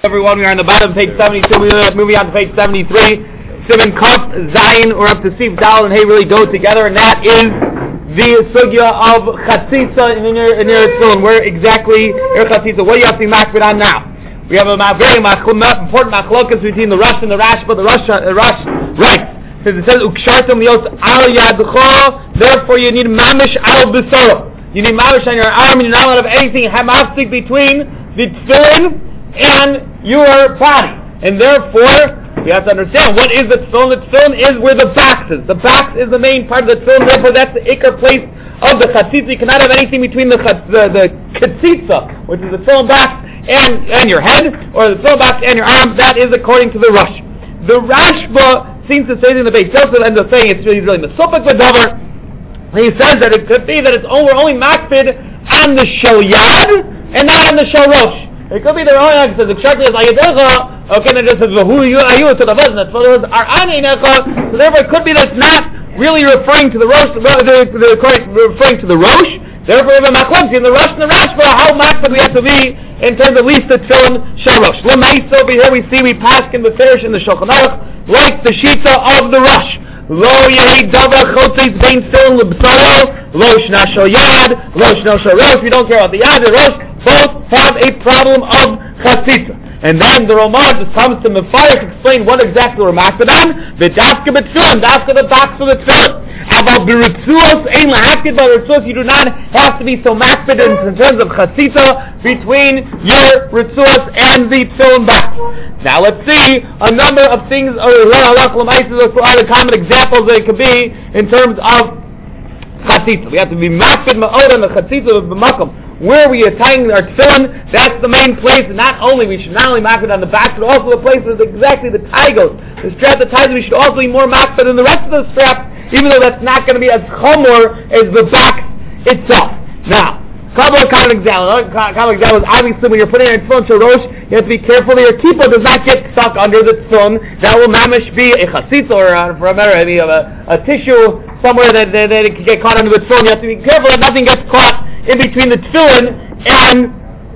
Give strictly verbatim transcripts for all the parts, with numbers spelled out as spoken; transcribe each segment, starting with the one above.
Everyone, we are on the bottom of page seventy-two. We are moving on to page seventy-three. Simon Kaf, Zayin, or up to Sif, Dal, and Hey really go together, and that is the sugya of chatzitza in your in your tefillin. Where exactly your chatzitza? What do you have to be makbid on now? We have a very important machlokas between the Rush and the Rash, but the Rush, the Rush writes, says it says ukshartum lios al yadcho. Therefore, you need mamish al b'soro. You need mamish on your arm, and you're not allowed to have anything hamafsik between the tefillin and your body. And therefore, we have to understand what is the tefillin. The tefillin is where the box is. The box is the main part of the tefillin. Therefore, that's the ikar place of the chatzitza. You cannot have anything between the the, the chatzitza, which is the tefillin box, and and your head, or the tefillin box and your arm. That is according to the Rush. The Rashba seems to say in the Beis Yosef ends up saying it's really really mesupik v'davar. He says that it could be that it's only, we're only makbid on the shoyad and not on the shorosh. It could be the wrong answer. The Ksharti is Ayadecha. Okay, and it just says Vahu Ayu to the Vazna. So therefore, it could be that it's not really referring to the Rosh, the, the, the, referring to the Rosh. Therefore, we have a Machlokes in the Rush and the Rashba. How makbid we have to be in terms of at least the Tefillin Shalosh. L'maisa over here we see we pass in the Ferish in the Shulchan Aruch like the Shita of the Rush. Lo yehi davar chotzis bein tefillin lebsaro, lo shna shoyad, lo shna shorosh. We don't care about the yad, the rosh. Both have a problem of chatzitza. And then the Ramah just comes to Mepharish to explain what exactly we're makbid on. The dafka b'tefillin, dafka the box of the tefillin. About b'ritzuos, ein lahakid by ritzuos, you do not have to be so makbid in, in terms of chatzitza between your ritzuos and the tefillin box. Now let's see a number of things, or other common examples that it could be in terms of chatzitza. We have to be makbid ma'od on the chatzitza of the makom. Where we are tying our tefillin, that's the main place. And not only, we should not only makbid on the back, but also the place where exactly the tie goes. The strap that ties it, we should also be more makbid than the rest of the straps, even though that's not going to be as chomor as the back itself. Now, a couple of common examples. Common examples, obviously, when you're putting your tefillin to rosh, you have to be careful that your kippah does not get stuck under the tefillin. That will mamish be a chatzitza, or uh, for a matter, maybe a, a tissue somewhere that, that, that it can get caught under the tefillin. You have to be careful that nothing gets caught in between the tefillin and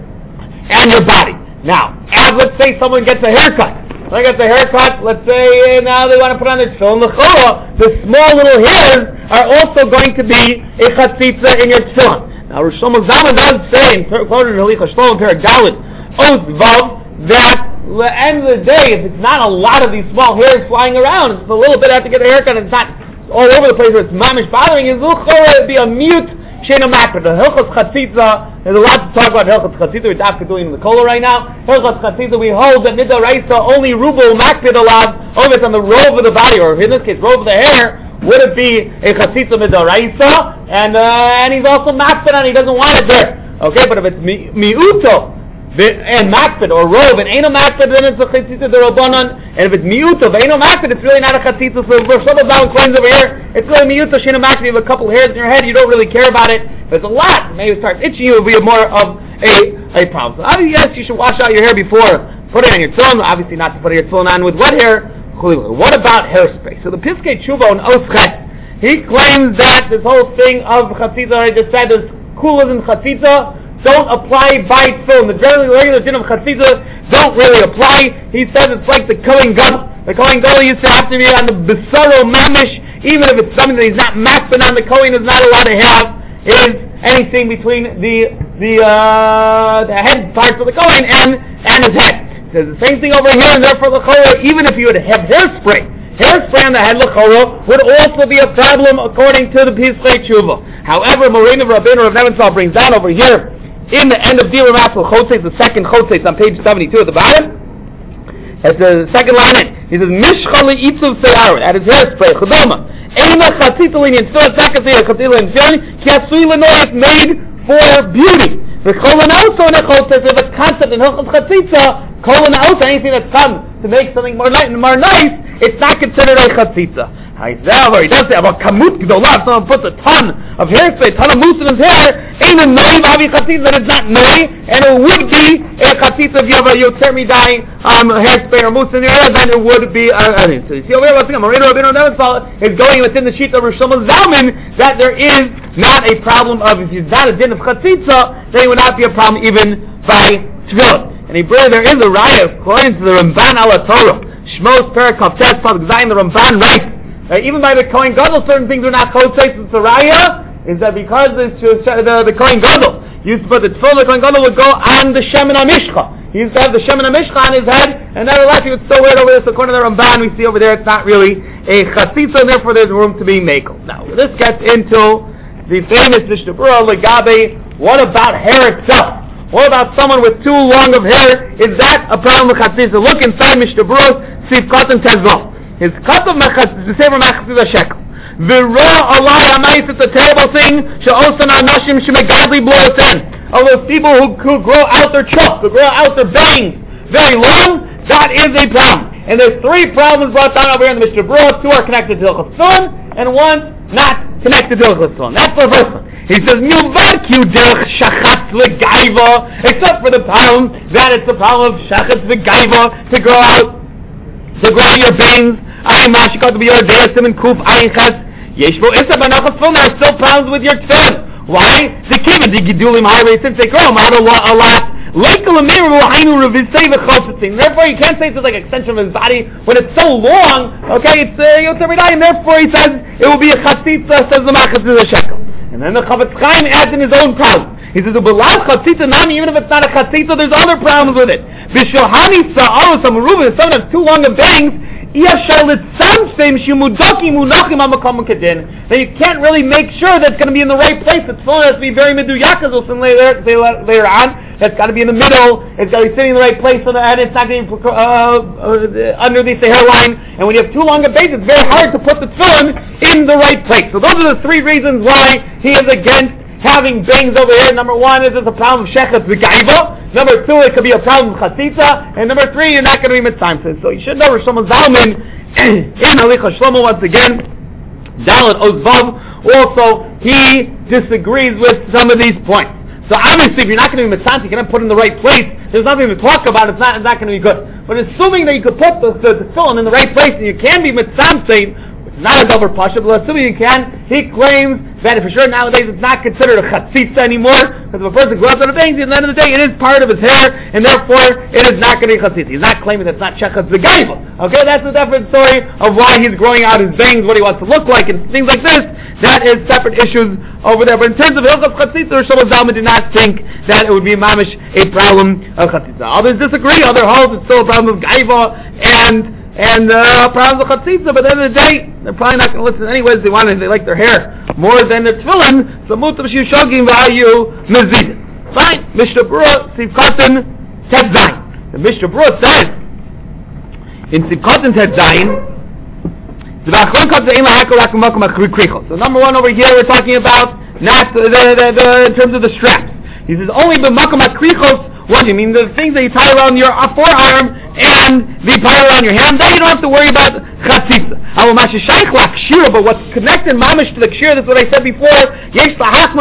and your body. Now, as let's say someone gets a haircut. Someone gets a haircut, let's say uh, now they want to put on their tefillin. The small little hairs are also going to be a chatzitza in your tefillin. Now, Rosh Shlomo Zalman does say in quoted in Halicha Shlomo Perek Dalet Oz Vav that at the end of the day, if it's not a lot of these small hairs flying around, it's a little bit after to get a haircut, and it's not all over the place where it's mamish bothering you, it'd be a mute Shena Makbid. The Hilchos Chatzitza, there's a lot to talk about Hilchos Chatzitza. We're after doing in the Kola right now. Hilchos Chatzitza, we hold that Nida Raisa only Rubo Makbid allowed, only it's on the robe of the body, or in this case, robe of the hair. Would it be a Chatzitza Midaraisa? And uh, and he's also Makbid on, he doesn't want it there. Okay, but if it's mi, Miuto, and Makbid, or robe, and Eino Makbid, then it's a Chatzitza Derabanan. And if it's Miuto, Eino Makbid, it's really not a Chatzitza. So if some of the coins over here, it's really Miuto, Shena Makbid, you have a couple hairs in your head, you don't really care about it. If it's a lot, maybe it starts itching you, it will be more of a, a problem. So obviously, yes, you should wash out your hair before putting it on your tefillin. Obviously not to put your tefillin on with wet hair. What about hairspray? So the Piskei Tshuva on Oschet, he claims that this whole thing of chatzitza, I just said, is kulas and chatzitza don't apply by tefillin. The generally regular din of chatzitza don't really apply. He says it's like the Kohen Gadol. The Kohen Gadol used to have to be on the besaro mamish, even if it's something that he's not makbid on. The Kohen is not allowed to have is anything between the the uh, the head parts of the Kohen and and his head. There's the same thing over here, and therefore l'chora, even if you would have hairspray, hairspray on the head l'chora would also be a problem according to the Piskei Tshuva. However, Moreno Rabbeinu Rav Nebenzahl brings down over here in the end of Divrei Matzil Chotzeis, the second Chotzeis on page seventy-two at the bottom. At the second line in, he says, Mishcha le'itzuv se'ar, at his hairspray, Chodoma, Eina chatzitza l'inyan, still a second thing, a chatzitza l'inyan, ki asui l'noyat, made for beauty. The kolon also in a chotzeis, if it's constant in Hilchos Chatzitza, kolon also, anything that's come to make something more, ni- more nice, it's not considered a chatzitza. However, he does say about kamut gdolah, if someone puts a ton of hairspray, a ton of mousse in his hair, ain't a noi bavi chatzitza, then it's not noi, and it would be a chatzitza if you have a yoter midai um, hairspray or mousse in your hair, then it would be a thing. So you see over here, what's the Moreno Rabbeinu Nebenzahl is going within the sheet of Rosh Shlomo Zalman that there is not a problem of, if it's not a din of chatzitza, then it would not be a problem even by tefillin. And he brings, there is a riot, according to the Ramban ala Torah, Shmos Perek Kaftes Pasuk Zayin, the Ramban writes, that even by the Kohen Gadol, certain things are not Chotzeis. It's a raya, is that because the, the, the Kohen Gadol used to put the tefillin, the Kohen Gadol would go on the Shemen HaMishcha. He used to have the Shemen HaMishcha on his head, and nevertheless he would still wear it over this. According to the Ramban, we see over there, it's not really a chatzitza, and therefore there's room to be makel. Now, this gets into the famous Mishnah Berurah Legabe. What about hair itself? What about someone with too long of hair? Is that a problem with chatzitza? Look inside Mishnah Berurah, Sif Katan Tezvah. His cut of chatzitza, the sefer chatzitza shekel. The raw Allah Hamayis, it's a terrible thing. She'osan anashim shemegadli bloasen. Of those people who, who grow out their chok, who grow out their bangs very long, that is a problem. And there's three problems brought down over here in the Mishnah Berurah. Two are connected to Hilchos Tefillin, and one not connected to Hilchos Tefillin. That's the first one. He says, Milvarku derech shachatz legaiva, except for the problem that it's the problem of shachatz legaiva, to grow out, to grow out your bangs. Ayin mashikot b'yor deresim and kuf ayin chas. Yeshvo isa b'nachos tefillin, there are still problems with your tefillin. Why? The kibbutz, the gidulim highway, since they grow them out a lot, a lot. Therefore, you can't say it's like an extension of his body when it's so long. Okay, it's uh, Yotzer B'dai, and therefore he says it will be a chatzitza, says the Machatzitza shekel. And then the Chavetz Chaim adds in his own problem. He says, "Ubelav chatzitza nami, even if it's not a chatzitza, there's other problems with it. B'shohani sa'aros amaruvin, if someone has too long of bangs, then you can't really make sure that it's going to be in the right place. It's full, it has to be very meduyak, as we'll say later, later on. It's got to be in the middle. It's got to be sitting in the right place on the head. It's not going to be uh, uh, underneath the hairline. And when you have too long a base, it's very hard to put the tefillin in the right place. So those are the three reasons why he is against having bangs over here. Number one is it's a problem of shechet v'gaiva. Number two, it could be a problem of chatzitza. And number three, you're not going to be mitzvah. So you should know Rosh Zalman in Halicha Shlomo once again, Dalet Ozvav, also he disagrees with some of these points. So obviously, if you're not going to be mitzvah, you cannot put it in the right place. There's nothing to talk about. It's not, it's not going to be good. But assuming that you could put the, the, the tefillin in the right place and you can be mitzvah, not a double pasha, but assuming you can, he claims that for sure nowadays it's not considered a chatzitza anymore, because if a person grows out of bangs, at the end of the day it is part of his hair, and therefore it is not going to be chatzitza. He's not claiming that it's not shechet v'gaiva. Okay, that's a different story of why he's growing out his bangs, what he wants to look like, and things like this. That is separate issues over there. But in terms of hilchos chatzitza, Rosh Zalman did not think that it would be mamish a problem of chatzitza. Others disagree. Other hold it's still a problem of gaiva and And uh, problems of chatzitza, but at the end of the day, they're probably not going to listen anyways. They want it, they like their hair more than their tefillin. So mutam shishogim v'ayu mezid. Fine. Mishnah Berurah Sif Katan Tet Zayin. The Mishnah Berurah says in Sif Katan Tet Zayin, so number one over here, we're talking about not the, the, the, the in terms of the straps. He says only b'makom hakrichos. What do you mean? The things that you tie around your forearm and the tie around your hand, then you don't have to worry about chatzitza. But what's connected mamish to the kshir, that's what I said before, the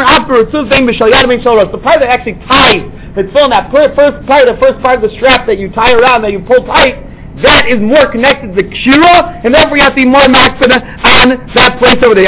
part that actually ties, that's filling that first part, the first part of the strap that you tie around, that you pull tight, that is more connected to the kshira, and therefore you have to be more maximum on that place over there.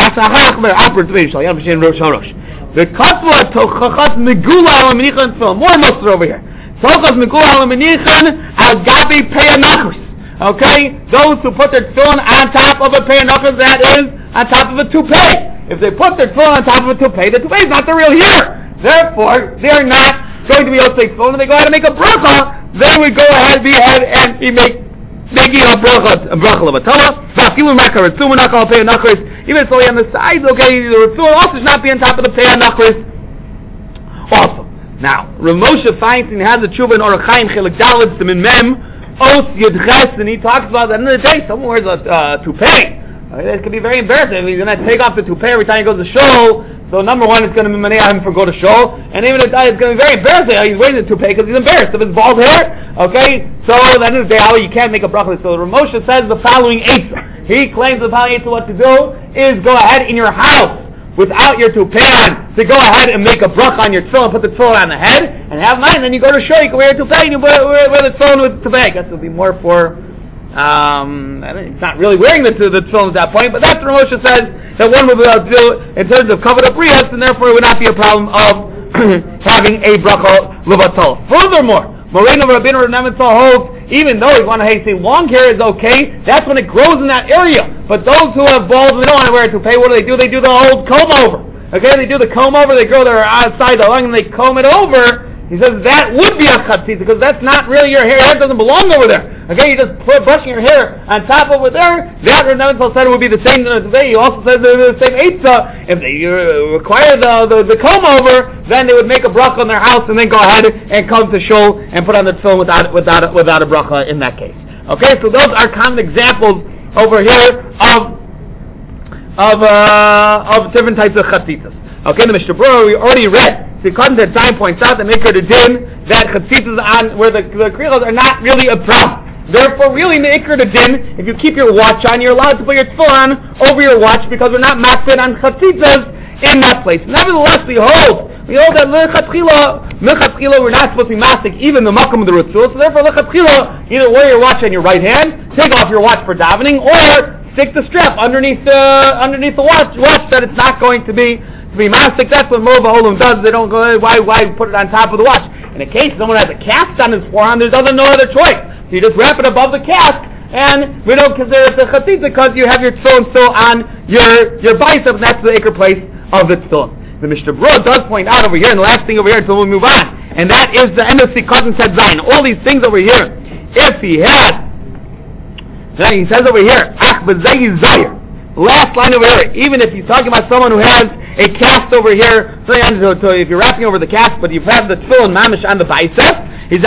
The katla tochachat megula al menichan film. More muster over here. Tochachat megula al menichan al gabi peyanachus. Okay, those who put their tefillin on top of a peyanachus, that is on top of a toupee. If they put their tefillin on top of a toupee, the toupee is not the real hair. Therefore, they are not going to be able to take tefillin. When they go ahead and make a bracha, they would go ahead, be ahead, and be make. Making a bracha, a bracha levatala. Vafilu makar retzum nakal pei nachris. Even so, on the sides, okay, the retzum also should not be on top of the pei nachris. Also, now, Rav Moshe Feinstein has a tshuva in Orach Chaim Chelik Dalet Simin Mem Os Yedches, and he talks about at the end of the day, someone wears a uh, toupee. Okay, it could be very embarrassing. He's going to take off the toupee every time he goes to show. So number one, it's going to be manea him for go to show, and even if it's going to be very embarrassing. He's wearing the toupee because he's embarrassed of his bald hair. Okay, so at the end of the day, you can't make a bracha. So Rav Moshe says the following eitzah. He claims the following eitzah. What to do is go ahead in your house without your toupee on to go ahead and make a bracha on your tefillin, put the tefillin on the head, and have mine. Then you go to show, you can wear a toupee, and you wear, wear, wear the tefillin with the toupee. I guess it would be more for. Um, I mean, it's not really wearing the, the tefillin at that point, but that's what Moshe says that one would be able to do in terms of covered up riyas, and therefore it would not be a problem of having a bracha levatol. Furthermore, Moreno Rabbeinu Nemitzel holds, even though you want to say long hair is okay, that's when it grows in that area. But those who have balls, they don't want to wear a toupee, what do they do? They do the old comb over. Okay, they do the comb over, they grow their outside the lung and they comb it over. He says that would be a chatzitza because that's not really your hair. Hair doesn't belong over there. Okay, you just put brushing your hair on top over there. That Rabbi said it would be the same today. He also said the same eitzah. If they uh, require the, the the comb over, then they would make a bracha in their house and then go ahead and come to shul and put on the tefillin without without without a bracha in that case. Okay, so those are common examples over here of of uh, of different types of chatzitzas. Okay, the Mishnah Berurah we already read. So according to time points out that Mikra the Din that chatzitzas on where the the krilos are not really a problem. Therefore, really, in the Ikr the Din, if you keep your watch on, you're allowed to put your tefillin over your watch because we're not makfid on chatzitzas in that place. Nevertheless, we hold we hold that lechatchila lechatchila we're not supposed to be mastic even the makom of the ritzul. So therefore, lechatchila either wear your watch on your right hand, take off your watch for davening, or stick the strap underneath the underneath the watch. Watch that it's not going to be. To be mastic, that's what Mova Olam does. They don't go, why why put it on top of the watch? In a case someone has a cast on his forearm, there's other no other choice. So you just wrap it above the cast, and we don't consider it a chatzitza because you have your tefillin still on your your bicep, and that's the acre place of the tefillin. The Mishnah Berurah does point out over here, and the last thing over here until we move on, and that is the end of Sikot and said Zayin. All these things over here, if he had, then he says over here, Ach b'zei zayir. Last line over here, even if he's talking about someone who has a cast over here, so if you're wrapping over the cast, but you have the tefillin mamish on the bicep, he's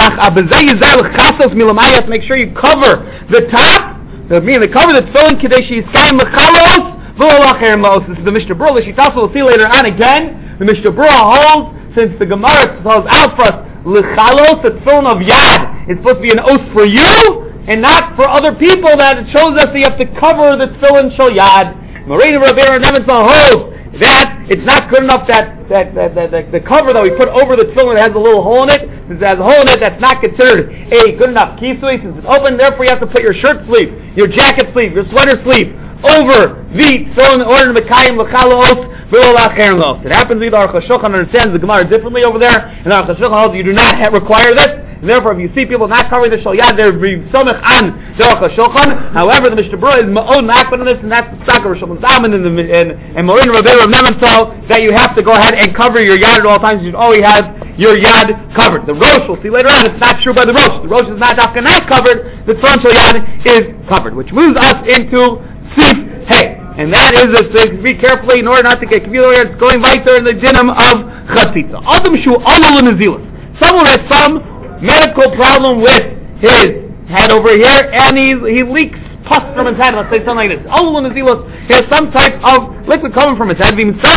make sure you cover the top, meaning they cover the tefillin kadesh yiskayim l'chalos v'olachem los. This is the Mishnah Berurah. Shitasa we'll see later on again. The Mishnah Berurah holds, since the Gemara tells out for us, l'chalos, the tefillin of yad, it's supposed to be an oath for you, and not for other people, that it shows us that you have to cover the tefillin shel yad. Moreno Rabbeinu Nemitzel holds that it's not good enough that that, that, that, that the cover that we put over the tefillin that has a little hole in it, since it has a hole in it, that's not considered a good enough kisui, since it's open, therefore you have to put your shirt sleeve, your jacket sleeve, your sweater sleeve over the tefillin in order to mekayim l'chalos v'olachern los. It happens either Aruch HaShulchan understands the Gemara differently over there, and Aruch HaShulchan holds you do not have, require this. And therefore, if you see people not covering the shal yad, they're being somech on the Aruch HaShulchan. However, the Mishnah Berurah is ma'od makbid on this, and that's the Tzaka Rosh Hashanah and and and Morin Rabbeinu Nemitzel that you have to go ahead and cover your yad at all times. You should always have your yad covered. The Rosh, we'll see later on, it's not true by the Rosh. The Rosh is not after not covered. The front shal yad is covered, which moves us into Sif Hey. And that is a thing. Be carefully in order not to get confused. It's going right there in the dinam of chatzitza. Adam shu alul nezilas. Someone has some medical problem with his head over here, and he he leaks pus from his head. Let's say something like this. Alul nezilas. He has some type of liquid coming from his head. If you would have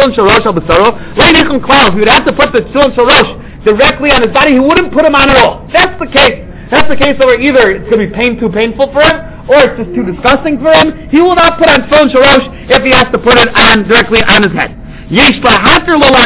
to put the tefillin shalosh directly on his body, he wouldn't put him on at all. That's the case. That's the case where either it's going to be pain too painful for him, or it's just too disgusting for him. He will not put on tefillin shalosh if he has to put it on directly on his head. We will allow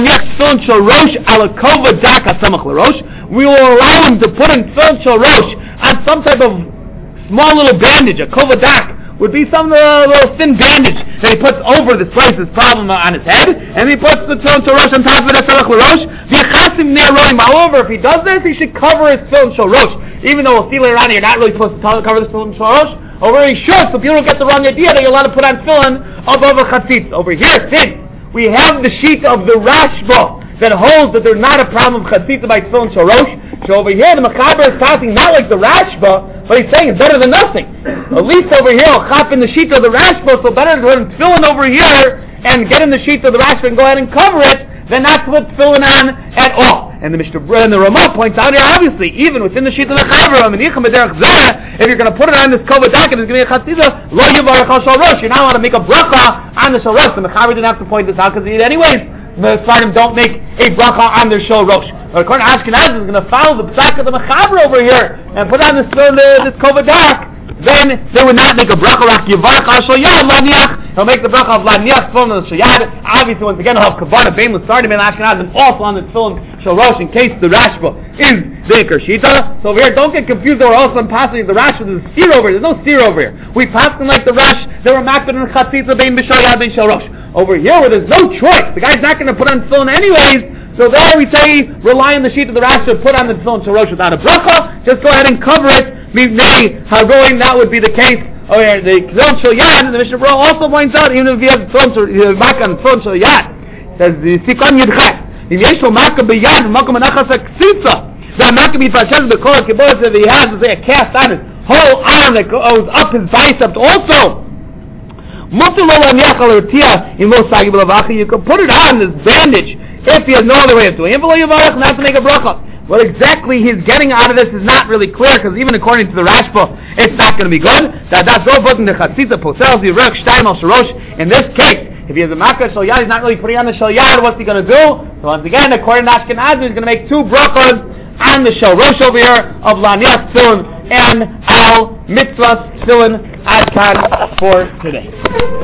him to put in tefillin shalosh on some type of small little bandage. A kovadak would be some uh, little thin bandage that he puts over this place, this problem on his head, and he puts the tefillin shalosh on top of it. However, if he does this, he should cover his tefillin shalosh. Even though we'll see later on, you're not really supposed to cover this tefillin shalosh. Over he should, so people don't get the wrong idea that you're allowed to put on tefillin above a chatzitz. Over here, since we have the sheet of the Rashba that holds that there's not a problem of chatzitza by tefillin shalosh. So over here, the Mechaber is talking not like the Rashba, but he's saying it's better than nothing. At least over here, I'll chop in the sheet of the Rashba, so better than tefillin over here and get in the sheet of the Rashba and go ahead and cover it than not to put tefillin on at all. And the Mishnah and the Ramah points out here, obviously, even within the sheet of the Chaver, if you're going to put it on this kovadak and it's going to be a chatzitza, lo yivarach al shalosh, you're not allowed to make a bracha on the shalosh. The Mechaber didn't have to point this out because he did anyways. The Sfardim don't make a bracha on their shalosh. But according to Ashkenaz, is going to follow the psak of the Mechaber over here and put on this this kovadak. Then they would not make a bracha rak yivarach al shalosh laniach. He'll make the bracha of laniach tefillin on the shayad. Obviously, once again, he'll have kavana bein l'sardim and Ashkenaz and also on the tefillin shalosh in case the Rashba is the Iker Shita. So over here, don't get confused. There were also passing the Rashba. There's a seer over here. There's no seer over here. We passed them like the Rash. They were makbid in chatzitza bein b'shayad bein shalosh. Over here, where there's no choice, the guy's not going to put on tefillin anyways. So there we say, rely on the sheet of the Rashi, put on the tefillin shel rosh without a bracha, just go ahead and cover it. Mipnei hagoyim, that would be the case. Oh yeah, the tefillin shel yad, the Mishnah Berurah also points out, even if you have tefillin shel makan, tefillin shel yad, says the sikon yidchet. If yesh lo makan b'yad, makom anachas haksitza, that makan b'yifashez b'kol ha'kibbutz, if he has, say, a cast on his whole arm that goes up his biceps also. You can put it on this bandage if he has no other way of doing it. Not to make a bracha. What exactly he's getting out of this is not really clear, because even according to the Rashba, it's not going to be good. In this case, if he has a makkah shel yad, he's not really putting on the shel yad. What's he going to do? So once again, according to Ashkenaz, he's going to make two brachas on the shel rosh over here of laniach tefillin and al mitzvahs tefillin. Ad kan for today.